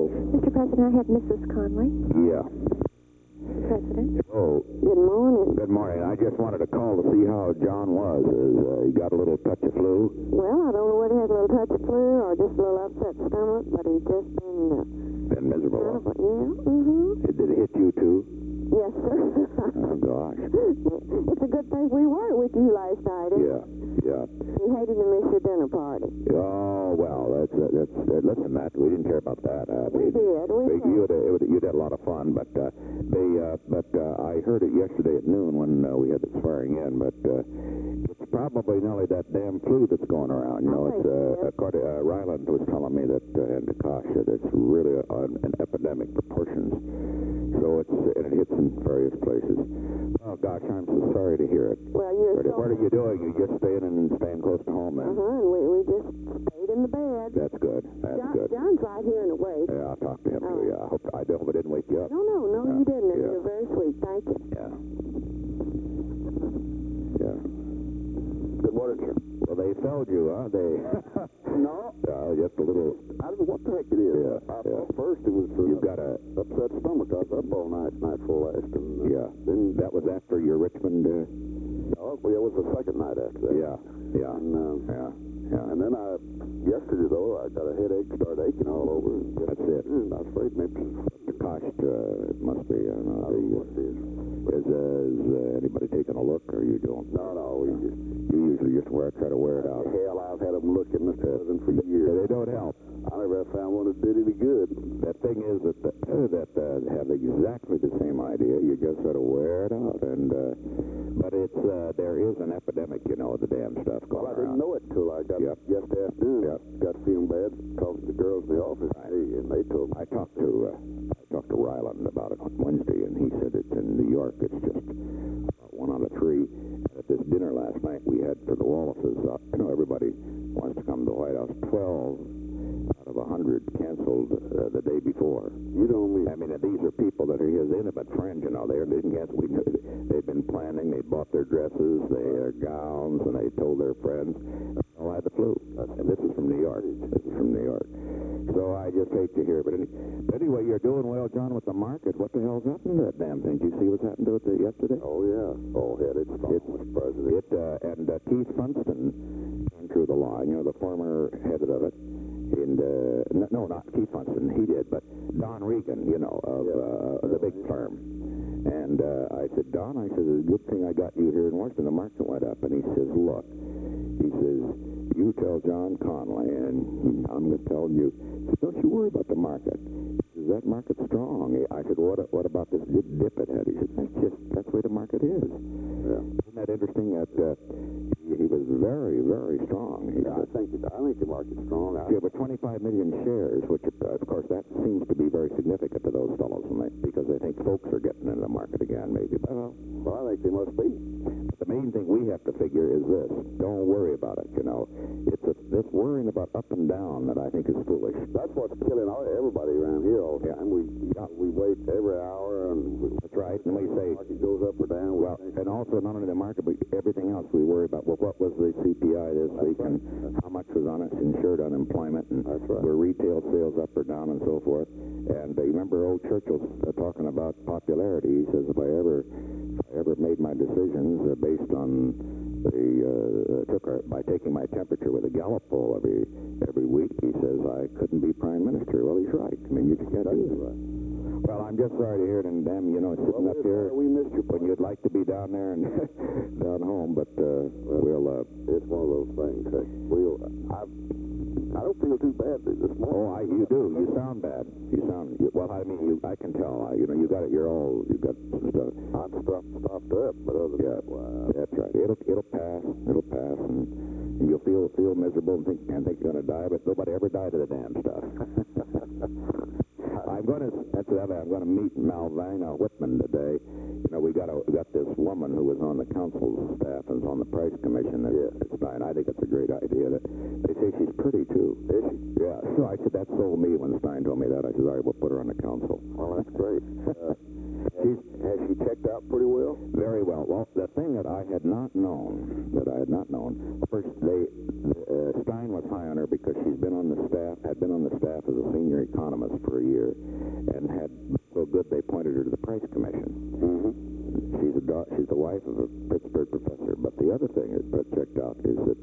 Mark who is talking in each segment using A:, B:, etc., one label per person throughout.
A: Hello.
B: Mr. President, I have Mrs. Conley.
A: Yeah.
B: President.
A: Oh,
C: Good morning.
A: good morning. I just wanted to call to see how John was. He got a little touch of flu.
C: Well, I don't know whether he has a little touch of flu or just a little upset stomach, but he's just
A: Been miserable.
C: kind of, yeah, mm-hmm.
A: Did it hit you too?
C: Yes, sir.
A: Oh, gosh.
C: It's a good thing we weren't with you last night.
A: Yeah, yeah.
C: We hated to miss your dinner party.
A: Oh, well, listen, Matt, we didn't care about that.
C: We did.
A: You had a lot of fun, but I heard it yesterday at noon when we had the swearing in, but it's probably not only that damn flu that's going around. You know, according Ryland was telling me that, and Akash, that it's really an epidemic proportions. So and it hits in various places. Oh, gosh, I'm so sorry to hear it.
C: Well,
A: What are you doing? You just staying close to home then?
C: and we just stayed in the bed.
A: That's good. That's good.
C: John's right here in the way.
A: Yeah, I'll talk to him too. Yeah, I hope I didn't wake you up.
C: No, you didn't.
A: Yeah.
C: You're very sweet. Thank you.
A: Yeah. Yeah.
D: Good morning, sir.
A: Well, they felled you, huh? They.
D: No.
A: Just a little.
D: I don't know what the heck it is.
A: Yeah,
D: I
A: yeah.
D: thought first it was
A: You've got a.
D: upset stomach. I was up all night full last. And,
A: Yeah.
D: Then,
A: That was after your Richmond.
D: no, well, it was the second night after that.
A: Yeah. Yeah.
D: And,
A: Yeah.
D: and then yesterday, though, I got a headache, started aching all over.
A: That's it.
D: And I was afraid maybe
A: The cost must be.
D: I don't know what it is.
A: Is anybody taking a look, or you don't?
D: No,
A: You usually just try to wear it out.
D: hell, I've had them looking, Mr. President, for years.
A: They don't help.
D: I never found one that did any good.
A: That thing is that have exactly the same idea. You just sort of wear it out, and but there is an epidemic, you know, of the damn stuff going
D: Well, I didn't
A: around.
D: know it till I got
A: Yep.
D: yesterday afternoon.
A: Yep.
D: Got feeling bad, talking to the girls in the office, and they told me.
A: I talked to Ryland about it on Wednesday, and he said it's in New York. It's just 1 out of 3. At this dinner last night we had for the Wallaces, everybody wants to come to the White House. 12 out of 100 canceled the day before.
D: You don't mean.
A: I mean, these are people that are his intimate friends, you know. They didn't cancel. They've been planning. They bought their dresses, their gowns, and they told their friends, "Oh, I had the flu." And this is from New York. So I just hate to hear it. But anyway, you're doing well, John, with the market. What the hell's happened to that damn thing? Did you see what's happened to it yesterday?
D: Oh, yeah. Oh, headed strong, Mr. President.
A: And Keith Funston came through the line, you know, the former head of it. And, no, not Keith Funston, he did, but Don Regan, you know, of the big firm. And I said, Don, it's a good thing I got you here in Washington. The market went up. And he says, look, you tell John Conley, and I'm going to tell you, don't you worry about the market. He says, that market's strong. I said, what about this dip it had? He said, that's the way the market is.
D: Yeah.
A: Isn't that interesting that he was very, very strong?
D: I think the market's strong.
A: Yeah, but 25 million shares, which, of course, that seems to be very significant to those fellows, because they think folks are getting into the market again, maybe.
D: Well, I think they must be.
A: But the main thing we have to figure is this. Don't worry about it, you know. It's this worrying about up and down that I think is foolish.
D: That's what's killing everybody around here all the time. We wait every hour, and
A: That's right. And we say,
D: the market goes up or down.
A: well, and also not only the market, but everything else we worry about. Well, what was the CPI this week, and how much was on it, insured unemployment, and
D: That's right.
A: were retail sales up or down, and so forth. And you remember old Churchill's talking about popularity. He says, if I ever made my decisions based on by taking my temperature with a Gallup poll every week, he says I couldn't be prime minister. Well, he's right. I mean, you just can't do it.
D: Right.
A: Well, I'm just sorry to hear it, and damn, you know, sitting up here
D: We missed your
A: when you'd like to be down there and down home, but we'll.
D: It's one of those things. I don't feel too bad this morning.
A: You do. You sound bad. Well, I mean, I can tell. You know, you got it. You got some stuff.
D: I'm stopped up, but other than that,
A: That's right. It'll pass. It'll pass, and you'll feel miserable and think you're going to die, but nobody ever died of the damn stuff. I'm going to meet Malvina Whitman today. You know, we got this woman who was on the council staff and is on the Price Commission at Stein. I think it's a great idea. They say she's pretty too.
D: is she?
A: Yeah. So I said that sold me when Stein told me that. I said, all right, we'll put her on the council.
D: Well, that's great. Has she checked out pretty well?
A: Very well. Well, the thing that I had not known, first Stein was was high on her because had been on the staff as a senior economist for a year, and had so good they pointed her to the Price Commission. She's the wife of a Pittsburgh professor. But the other thing that checked out is that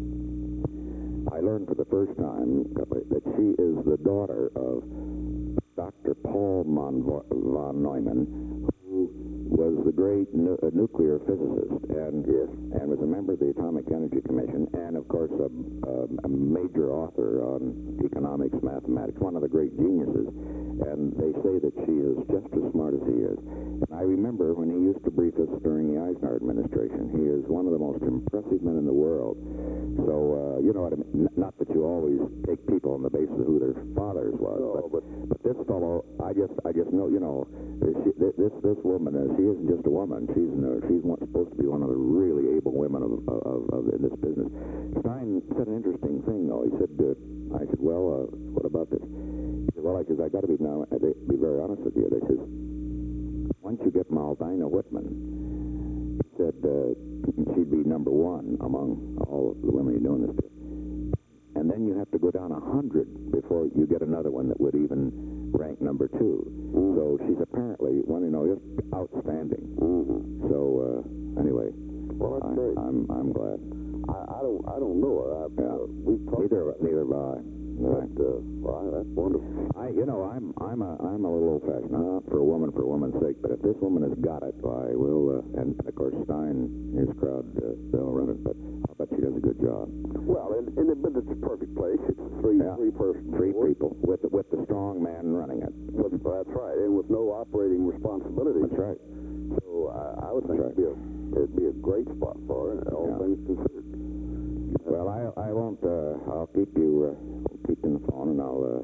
A: I learned for the first time that she is the daughter of Dr. Paul von Neumann, who was the great nuclear physicist and was a member of the Atomic Energy Commission, and of course a major author on economics, mathematics, one of the great geniuses. And they say that she is just as smart as he is. And I remember when he used to brief us during the Eisenhower administration, he is one of the most impressive men in the world. So, you know what I mean? Not that you always take people on the basis of who their fathers was, but this fellow, I just know, you know, this woman, she isn't just a woman. She's supposed to be one of the really able women of in this business. Stein said an interesting thing, though. He said, I said, well, what about this? He said, well, I got to be very honest with you. He says, once you get Malvina Whitman, he said she'd be number one among all of the women you're doing this to. And then you have to go down 100 before you get another one that would even rank number two. So she's apparently just outstanding. So anyway,
D: well, that's great.
A: I'm glad.
D: I don't know her.
A: Neither have I.
D: Well, that's wonderful.
A: I'm a little old-fashioned. Not for woman's sake, but if this woman has got it, I will. And of course, Stein, his crowd, they'll run it. But I'll bet she does a good job.
D: Well, but it's a perfect place. It's three people
A: with the strong man running it.
D: That's right, and with no operating responsibility.
A: That's right.
D: So I would think it'd be a great spot for her, all things considered.
A: Well, I won't. I'll keep you on the phone, and I'll.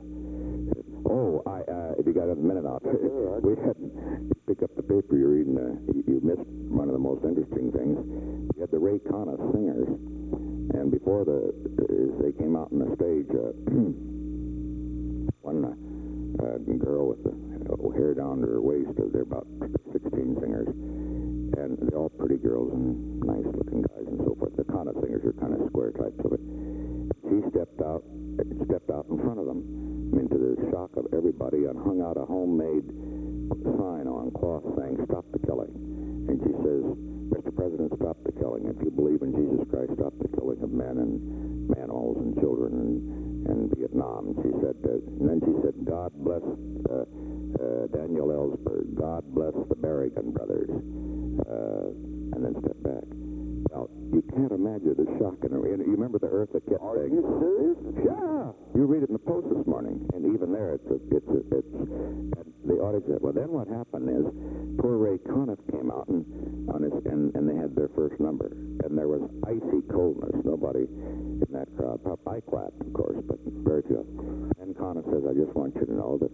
A: If you got a minute out, we had pick up the paper you're reading. You missed one of the most interesting things. We had the Ray Conniff Singers, and before they came out on the stage, one girl with the hair down to her waist. They're about 16 singers, and they're all pretty girls and nice-looking guys and so forth. The Conniff Singers are kind of square types of it. She stepped out in front of them, to the shock of everybody, and hung out a homemade sign on cloth saying, "Stop the killing." And she says, "Mr. President, stop the killing. If you believe in Jesus Christ, stop the killing of men and animals and children and Vietnam." And then she said, "God bless Daniel Ellsberg. God bless the Berrigan brothers." And then stepped back. Now, you can't imagine the shock in her. You remember the Eartha Kitt thing?
D: Are you serious?
A: Yeah. You read it in the Post this morning, and even there, it's and the audience said, well, then what happened is poor Ray Conniff came out and they had their first number, and there was icy coldness. Nobody in that crowd. I clapped, of course, but very few. And Conniff says, "I just want you to know that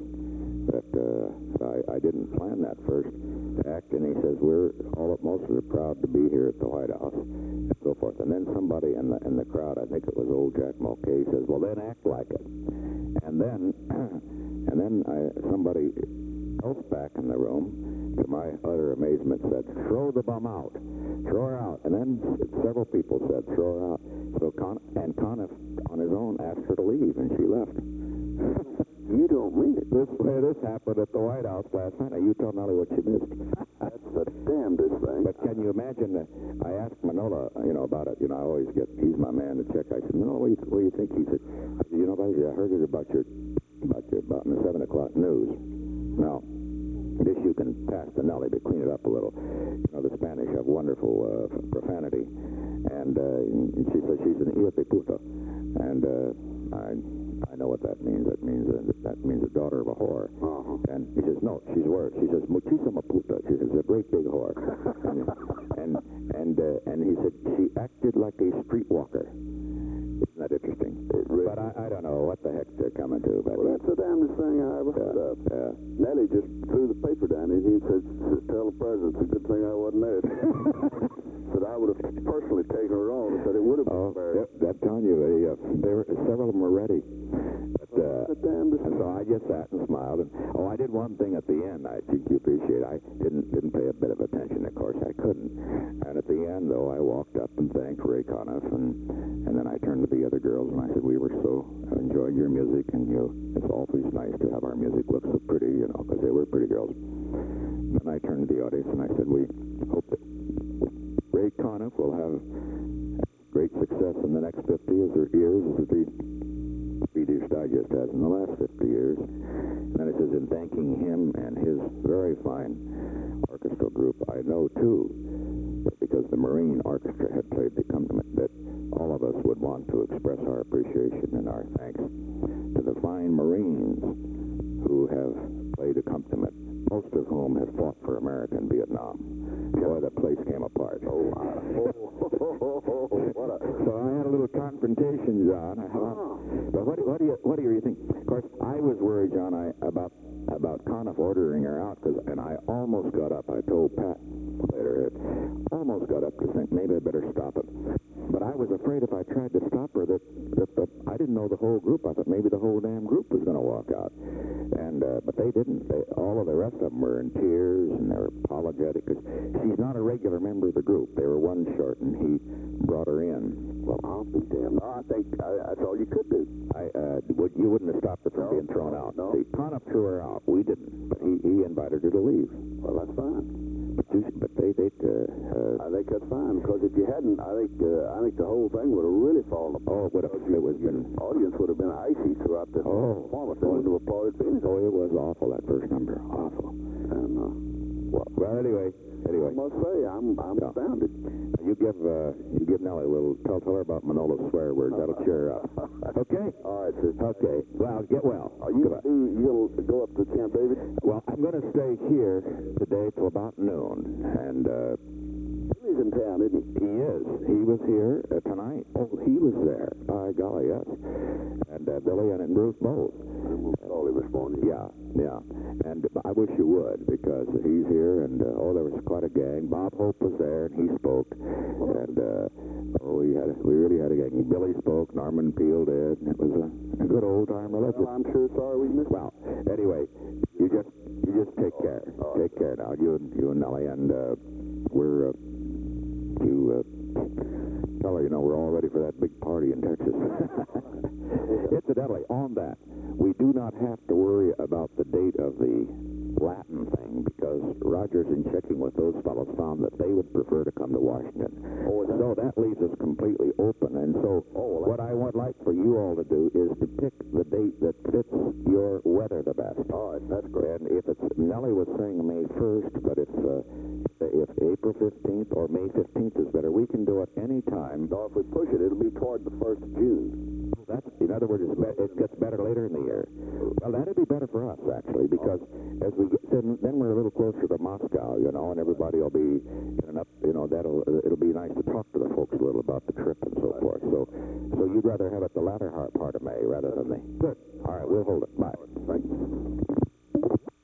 A: I didn't plan that first act," and he says, "We're most of us are proud to be here at the White House," and so forth. And then somebody in the crowd, I think it was old Jack Mulcahy, says, "Well, then act like it." And then somebody else back in the room, to my utter amazement, said, "Throw the bum out, throw her out." And then several people said, "Throw her out." So Conniff on his own asked her to leave, and she left.
D: You don't mean it.
A: This happened at the White House last night. Now, you tell Nellie what she missed.
D: That's the damnedest thing.
A: But can you imagine? I asked Manola, about it. I always he's my man to check. I said, "Manola, what do you think?" He said, "Buddy, I heard it about in the 7 o'clock news." Now, this you can pass to Nellie to clean it up a little. The Spanish have wonderful profanity, and she says she's an hija de puta, and I know what that means. That means the daughter of a whore. And he says, "No, she's worse." She says, "Muchísima puta." She says, "a great big whore." and he said she acted like a streetwalker. Isn't that interesting? But I don't know what the heck they're coming to. But
D: that's the damnedest thing I ever heard of.
A: Yeah.
D: Nellie just threw the paper down, and he said, "Tell the president it's a good thing I wasn't there." Said I would have personally taken her on and said it would have been fair.
A: I'm telling you, several of them were ready. But
D: damned to
A: And so I just sat and smiled. And I did one thing at the end. I think you appreciate. I didn't pay a bit of attention. Of course, I couldn't. And at the end, though, I walked up and thanked Ray Conniff, and then I turned to the other girls and I said, "We were so enjoyed your music, and it's always nice to have our music look so pretty, because they were pretty girls." And then I turned to the audience and I said, "We hope that Ray Conniff will have great success in the next 50 years as the Reader's Digest has in the last 50 years." And then it says, in thanking him and his very fine orchestral group, I know, too, that because the Marine Orchestra had played the accompaniment, that all of us would want to express our appreciation and our thanks to the fine Marines who have played accompaniment, most of whom have fought for America in Vietnam. Boy, the place came apart.
D: Oh, wow.
A: So I had a little confrontation, John. But what do you think? Of course, I was worried, John, about Conniff ordering her out, and I almost got up. I told Pat later, almost got up to think maybe I better stop it. But I was afraid if I tried to stop her that I didn't know the whole group. I thought maybe the whole damn group was going to walk out. And but they didn't. All of the rest of them were in tears and they were apologetic because she's not a regular member of the group. They were one short, and he brought her in.
D: Well, I'll be damned. No, I think that's all you could do.
A: You wouldn't have stopped her from being thrown out.
D: No.
A: See, Conniff threw her out. We didn't. But he invited her to leave.
D: Well, that's fine.
A: But they
D: I think that's fine, because if you hadn't, I think the whole thing would have really fallen apart.
A: The
D: Audience would have been icy throughout the performance. They wouldn't have applauded for anything.
A: it was awful, that first number. Awful.
D: And,
A: Well, anyway.
D: I must say, I'm astounded.
A: You give Nellie a little, tell her about Manola's swear words. That'll cheer her up. Okay?
D: All right, sir.
A: Okay. Well, get well.
D: Are you going to go up to Camp David?
A: Well, I'm going to stay here today till about noon. And,
D: Billy's in town, isn't he?
A: he is. He was here tonight. Oh, he was there. By golly, yes. And Billy and Bruce both.
D: All he was born.
A: Yeah. And I wish you would, because he's here, and there was quite a gang. Bob Hope was there, and he spoke. And we really had a gang. Billy spoke, Norman Peale did, and it was a good old time religion.
D: Well, I'm sure sorry we missed.
A: Well, anyway, you just take care. Take care now, you and Nellie, and tell her, we're all ready for that big party in Texas. Incidentally, on that, we do not have to worry about the date of the Latin thing, because Rogers, in checking with those fellows, found that they would prefer to come to Washington. So that leaves us completely open. And so what I would like for you all to do is to pick the date that fits your weather the best.
D: All right, that's great.
A: And if Nellie was saying May 1st, but if April 15th or May 15th is better, we can do it any time.
D: No, if we push it, it'll be toward the 1st of June.
A: In other words, it gets better later in the year. Well, that'd be better for us, actually, because as we get, then we're a little closer to Moscow, and everybody will be it'll be nice to talk to the folks a little about the trip and so forth. So you'd rather have it the latter part of May rather than the... Good. All right, we'll hold it. Bye.